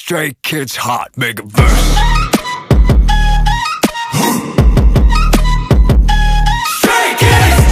Stray Kids Hot Megaverse. Stray Kids!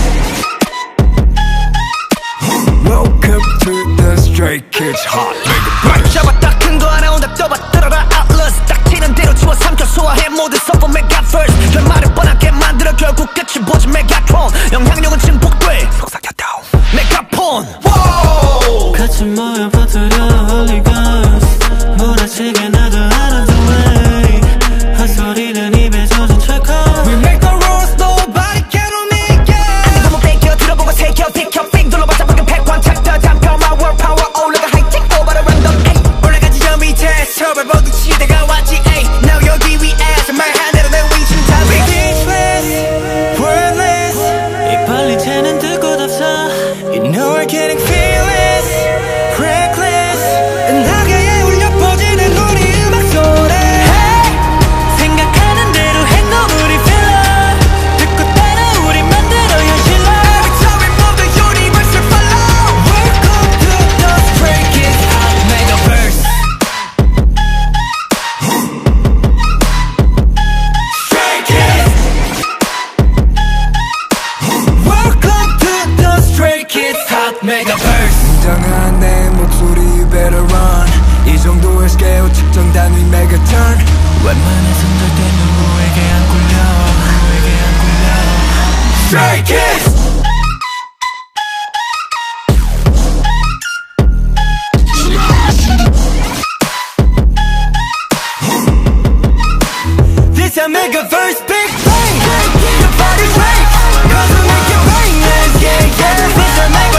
Welcome to the Stray Kids Hot Megaverse. 잡았다 큰 거 하나 온다 떠봐 들어라 Atlas 딱 치는 대로 주워 삼켜 소화해 모두 서버 Megaverse. 결말을 뻔하게 만들어 결국 끝이 보지 Megatron. 영향력은 증폭돼 속삭였다 메가폰. 같이 모여 퍼뜨려 Holy Ghost. 몰아치게 나도 out of the way. 헛소리는 입에 젖은 철컥. We make the rules nobody can make it. 한번 뺏겨 들어보고 새겨 비켜 빙 둘러봤자 방금 패권 챕터 담겨 my world power 올라가 하이팅 over the random ay. 올라가지 저 밑에 서버 모두 시대가 왔지 ay. Now 여기 위에서 말하대로 내 위치는 다 speechless wordless. 이 빨리 새는 들 곳 없어. You know we're getting fearless reckless. 은하계에 울려 퍼지는 우리 음악 소리. Hey! 생각하는 대로 행동 우리 filler. 듣고 따라 우리 만들어 현실로. Every time we move the universe will follow. Welcome to the Stray Kids Hot Megaverse. Stray Kids. Welcome to the Stray Kids Hot Megaverse. 당한 내 목소리 you better run. 이 정도의 스케일 측정 단위 메가턴. 웬만해선 절대 누구에게 안 굴려. 누구에게 안 굴려. Stray Kids! This a Megaverse big bang. The body's right, 'cause we make it rain. Yeah, yeah. This a Megaverse.